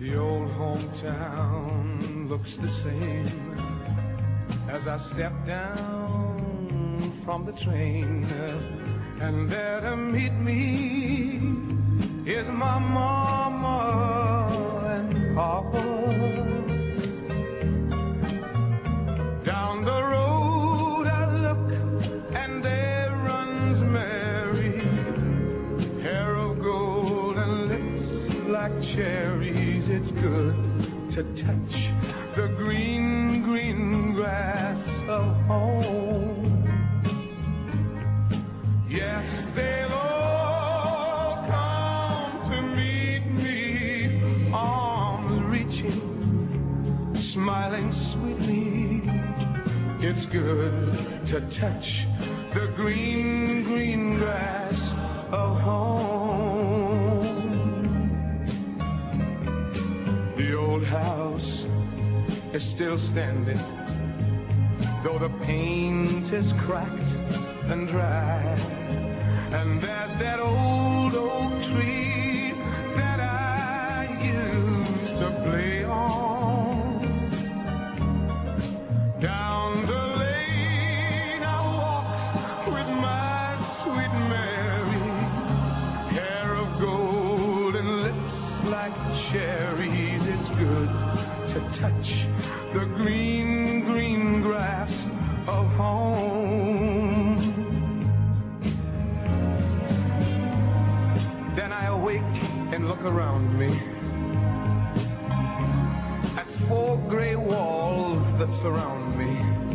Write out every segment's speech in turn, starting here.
The old hometown looks the same as I step down from the train, and there to meet me is my mama and papa. Down the road I look, and there runs Mary, hair of gold and lips like cherries. It's good to touch the green, green grass of home. Yes, they'll all come to meet me, arms reaching, smiling sweetly. It's good to touch the green, green grass of home. The old house is still standing, though the paint is cracked and dry. And there's that old oak tree that I used to play on. Down the lane I walk with my sweet Mary, hair of gold and lips like cherries. It's good to touch the green, green grass of home. Then I awake and look around me at four gray walls that surround me,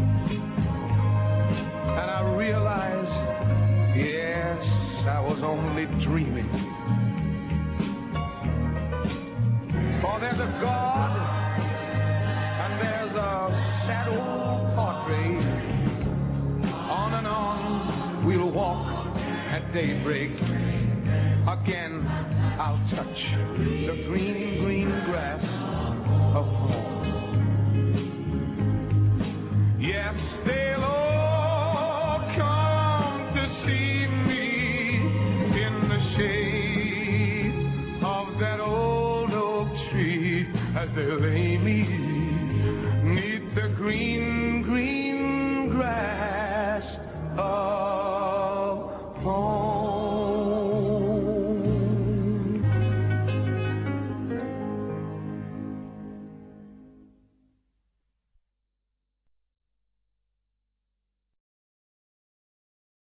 and I realize, yes, I was only dreaming. For there's a God, and there's a sad old portrait. On and on we'll walk at daybreak. Again I'll touch the green, green grass of home. Yes, they'll all come to see me in the shade of that old oak tree, as they lay me 'neath the green,